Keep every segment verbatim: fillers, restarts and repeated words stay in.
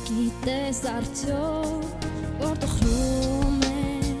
Գիտես արդյոք որտեղ խլում եմ,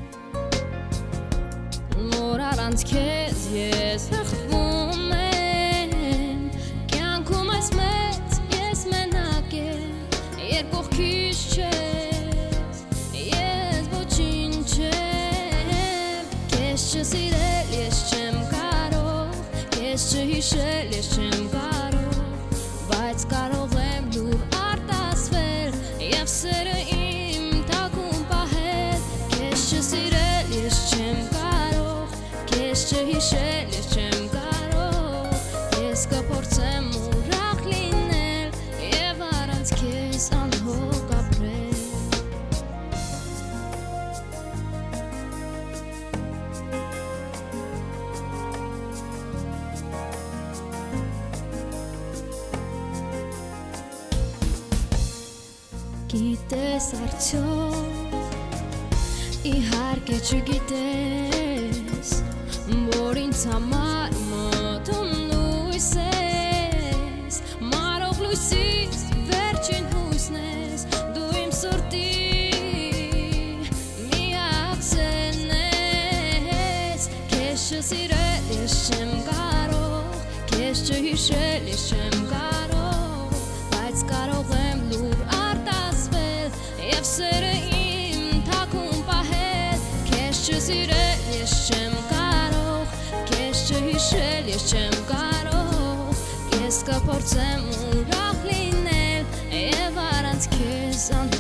որ առանց քեզ ես հղկվում եմ, կյանքում այս մեծ ես մենակ եմ, երբ կողքիս չես, ես ոչինչ չեմ, քեզ չսիրել ես չեմ կարող, քեզ չհիշել ես չեմ կարող, բայց կարող եմ լուր Եվ սերը իմ թակում պահել, քեզ չսիրել ես չեմ կարող, քեզ չհիշել ես չեմ կարող, ես կփորձեմ ուրախ լինել և առանց քեզ անհոգ ապրել։ Գիտես արդյոք, իհարկե չգիտես, որ ինձ համար մոտում լույս ես, մարող լույսից վերջին հույսն ես, դու իմ սրտի միակ սերն ես, քեզ չսիրել ես չեմ կարող, քեզ չհիշել ես չեմ կարող, բայց կարող եմ լուր Եվ սերը իմ թակում պահել, քեզ չսիրել ես չեմ կարող, քեզ չհիշել ես չեմ կարող, ես կփորձեմ ուրախ լինել և առանց քեզ անհոգ